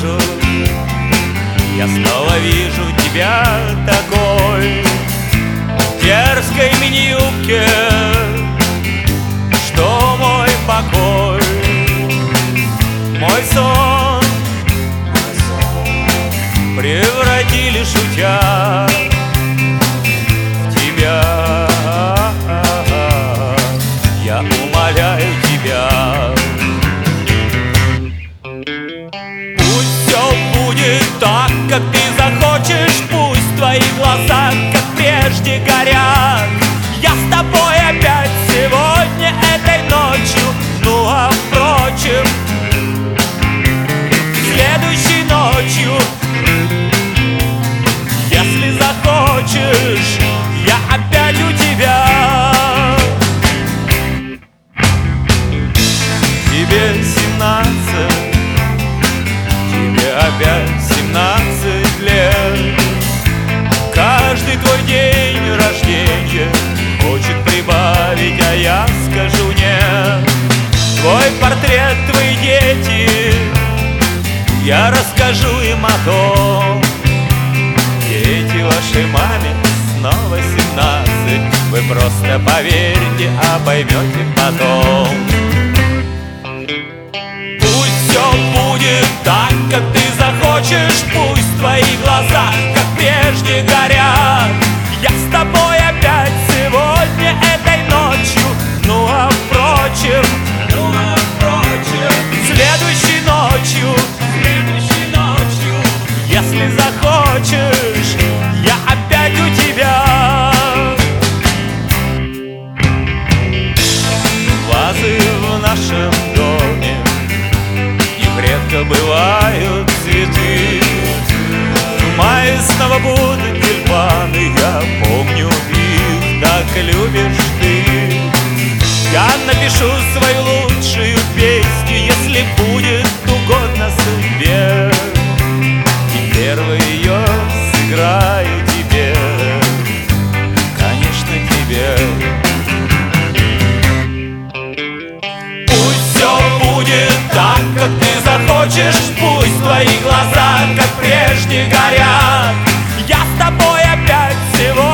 вижу, я снова вижу тебя такой, в дерзкой мини-юбке, что мой покой, мой сон превратили, шутя, в тебя. Я умоляю тебя, пусть все будет так, как ты захочешь, пусть твои глаза, как прежде, горят. Я с тобой опять сегодня, этой ночью, ну а впрочем, следующей ночью, если захочешь, я опять у тебя. Тебе 17, тебе опять 17 лет. Каждый твой день рождения хочет прибавить, а я скажу нет. Твой портрет, твои дети, я расскажу им о том. Дети вашей маме снова 17, вы просто поверьте, а поймете потом. Все будет так, как ты захочешь, пусть твои глаза, как прежде, горят. Я с тобой опять сегодня, этой ночью, ну а впрочем, следующей ночью, если захочешь, я опять у тебя. Вазы в нашем доме редко бывают цветы. В мае снова будут тюльпаны, я помню их, так любишь ты. Я напишу свою лучшую песню, если будет угодно судьбе, и первый ее сыграю тебе, конечно, тебе. Пусть все будет так, как ты захочешь, пусть твои глаза, как прежде, горят. Я с тобой опять сегодня.